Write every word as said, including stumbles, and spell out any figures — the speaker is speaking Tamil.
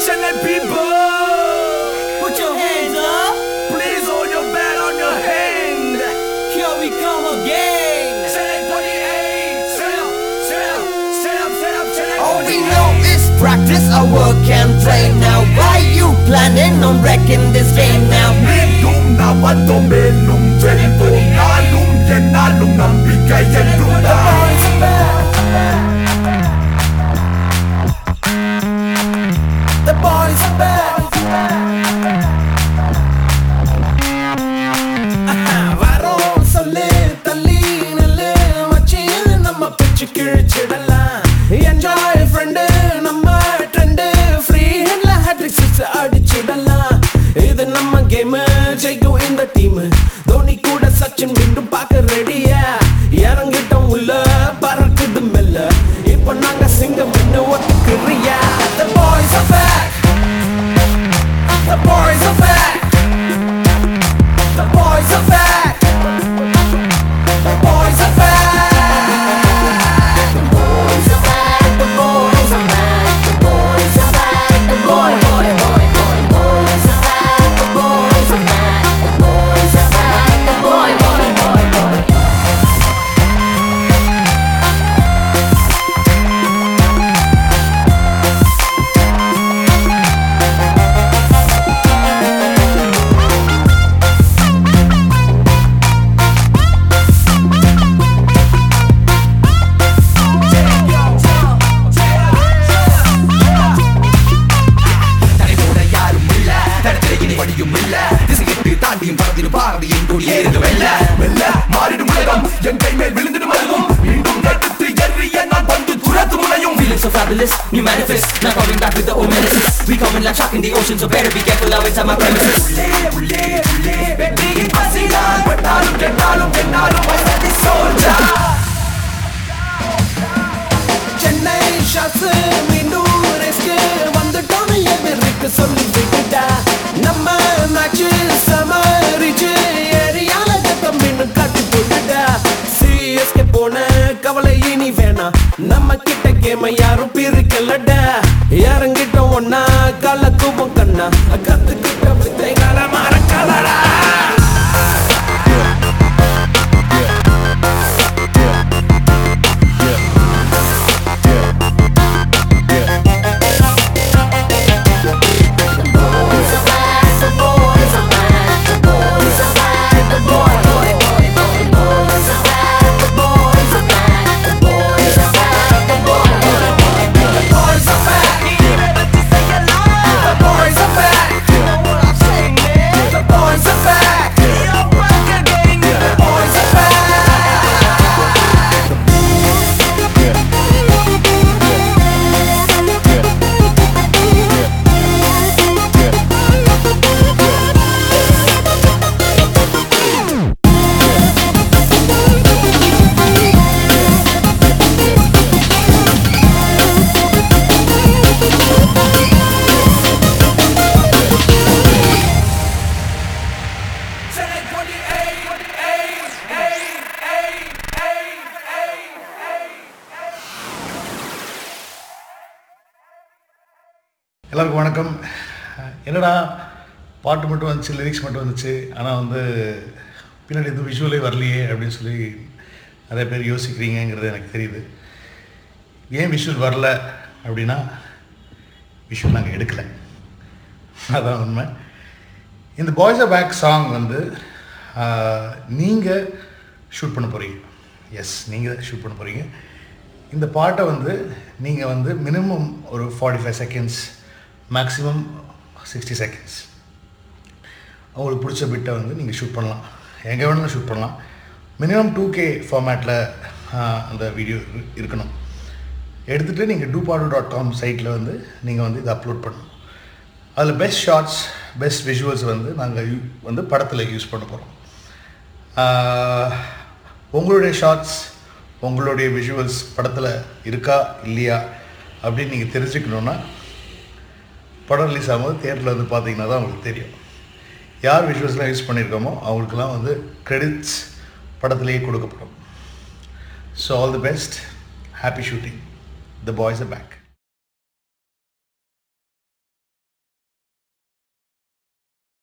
Chennai people, put your hands up. please hold your bat on your hand. Here we come again. Chennai twenty-eight, set up, set up, set up, set up, Chennai All we twenty-eight. know is practice our work and play. Now why you planning on wrecking this game now? மீண்டும் நாம் வந்தோம் மேலும் வெல்வோம் நாளும் என்னாலும் நம்பிக்கை என்றும் The boys are back. வரோம் சொல்லு தள்ளி நில்லு மச்சி நம்ம பிச்சு கிழிச்சிடலாம். Enjoy friend நம்ம trend free handல hat-trick six அடிச்சிடலாம். இது நம்ம கேம் ஜெயிக்கும் இந்த டீம். தோனி கூட சச்சின் மீண்டும் பார்க்க ரெடியா. இறங்கிட்டோம் உள்ள பறக்குது மெல்ல. இப்போ நாங்க சிங்கம் என்ன ஒத்துக்குறியா? The boys are back. The boys are back. The boys are back. The boys are back. The boys are back. The boys are back. The boys are back. The boy, boy, boy, boy. Boys are back. The boys are back. The boys are back. The boy, boy, boy, boy. தடைபோட யாரும் இல்ல தடத்திலே இனி வழியும் இல்ல திசையிட்டு தாண்டியும் பறந்திடும் பாரதியின் கொடி ஏறுது வெல்ல வெல்ல மாறிடும் உலகம் என் கை மேல் விழுந்திடும் அழுகும் மீண்டும் எடுத்து எறிய நான் வந்து துரத்து முனையும் Feeling so fabulous, new manifest. Now coming back with the old menaces. We coming like shark in the ocean, so better be careful now inside my premises. உள்ளே உள்ளே உள்ளே வெற்றியின் பசிதான் பட்டாலும் கெட்டாலும் கெட்டாலும் வசதி சோல்ஜா சென்னை ஷாட்ஸ் மீண்டும் ரேஸ்க்கு வந்துட்டோம் எதிர்க்கு சொல்லி விட்டுட்டா. நம்ம மேட்ச் சமரிச்சு ஏரியால தம்பின்னு காட்டி போட்டுட்டா. சிஎஸ்கே போன கவலை இனி வேணாம். நம்ம கிட்ட கேம யாரும் பிரிக்கலடா. இறங்கிட்டோம் ஒன்னா கால தூபம் கண்ணா. கத்துக்கிட்ட வித்தைகளை மறக்கலடா. எல்லாருக்கும் வணக்கம். என்னடா பாட்டு மட்டும் வந்துச்சு, லிரிக்ஸ் மட்டும் வந்துச்சு, ஆனால் வந்து பின்னாடி எதுவும் விஷுவலே வரலையே அப்படின்னு சொல்லி நிறைய பேர் யோசிக்கிறீங்கிறது எனக்கு தெரியுது. ஏன் விஷுவல் வரல அப்படின்னா விஷுவல் நாங்கள் எடுக்கலை, அதான் உண்மை. இந்த பாய்ஸ் ஆர் பேக் சாங் வந்து நீங்கள் ஷூட் பண்ண போகிறீங்க. எஸ், நீங்கள் ஷூட் பண்ண போகிறீங்க. இந்த பாட்டை வந்து நீங்கள் வந்து மினிமம் ஒரு forty five seconds maximum sixty seconds உங்களுக்கு பிடிச்ச பிட்டை வந்து நீங்கள் ஷூட் பண்ணலாம். எங்கே வேணாலும் ஷூட் பண்ணலாம். மினிமம் டூ கே ஃபார்மேட்டில் அந்த வீடியோ இருக்கணும். எடுத்துகிட்டு நீங்கள் டூபாடோ டாட் காம் சைட்டில் வந்து நீங்கள் வந்து இதை அப்லோட் பண்ணணும். அதில் பெஸ்ட் ஷார்ட்ஸ், பெஸ்ட் விஷுவல்ஸ் வந்து நாங்கள் யூ வந்து படத்தில் யூஸ் பண்ண போகிறோம். உங்களுடைய ஷார்ட்ஸ், உங்களுடைய விஷுவல்ஸ் படத்தில் இருக்கா இல்லையா அப்படின்னு நீங்கள் தெரிஞ்சுக்கணுன்னா படம் ரிலீஸ் ஆகும்போது தியேட்டரில் வந்து பார்த்தீங்கன்னா தான் உங்களுக்கு தெரியும். யார் விஷுவல்ஸ்லாம் யூஸ் பண்ணியிருக்கோமோ அவங்களுக்கெல்லாம் வந்து கிரெடிட்ஸ் படத்திலேயே கொடுக்கப்படும். So all the best, happy shooting. The boys are back.